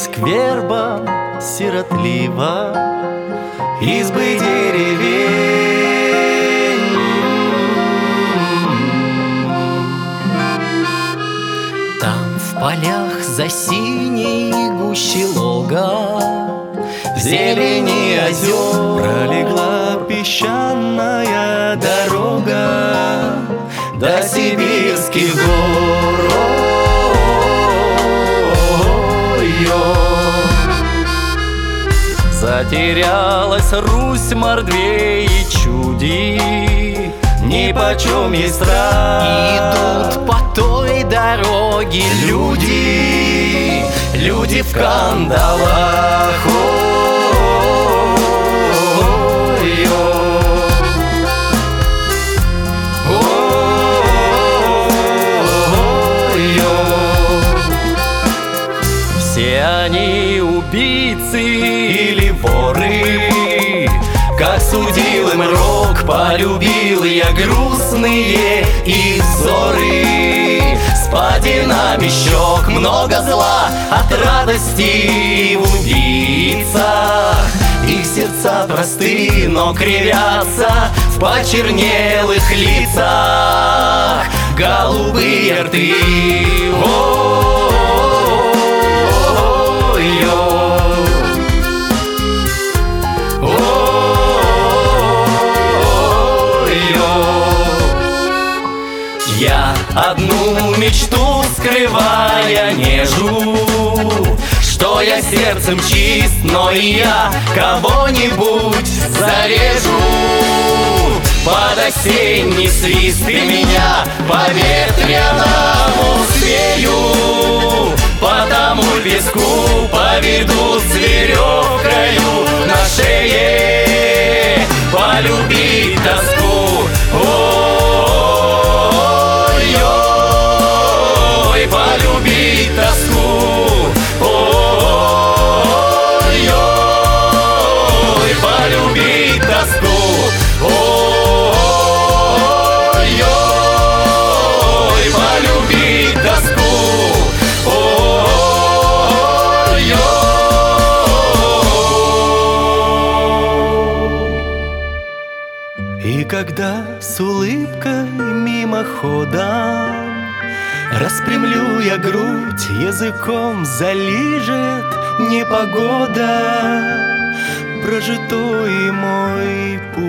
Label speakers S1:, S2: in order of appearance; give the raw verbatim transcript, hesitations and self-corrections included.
S1: Тянулись к вербам сиротливо избы деревень. Там в полях за синей гущей лога, в зелени озер пролегла песчаная дорога до сибирских гор. Затерялась Русь мордвей и чуди, нипочем ей страх. Идут по той дороге люди, люди в кандалах. Все они убийцы или воры, как судил им рок, полюбил я грустные их взоры. С падинами щек много зла от радости в убийцах. Их сердца просты, но кривятся в почернелых лицах голубые рты. Я одну мечту скрывая нежу, что я сердцем чист, но и я кого-нибудь зарежу. Под осенний свист ты меня по ветряному свею, по тому песку поведу с веревкою на шее полюбить тоску. Ой, полюбить тоску. Ой, ой, полюбить тоску. Ой, ой, полюбить тоску. Ой, ой. И когда с улыбкой мимоходом распрямлю я грудь, языком залижет непогода прожитой мой путь.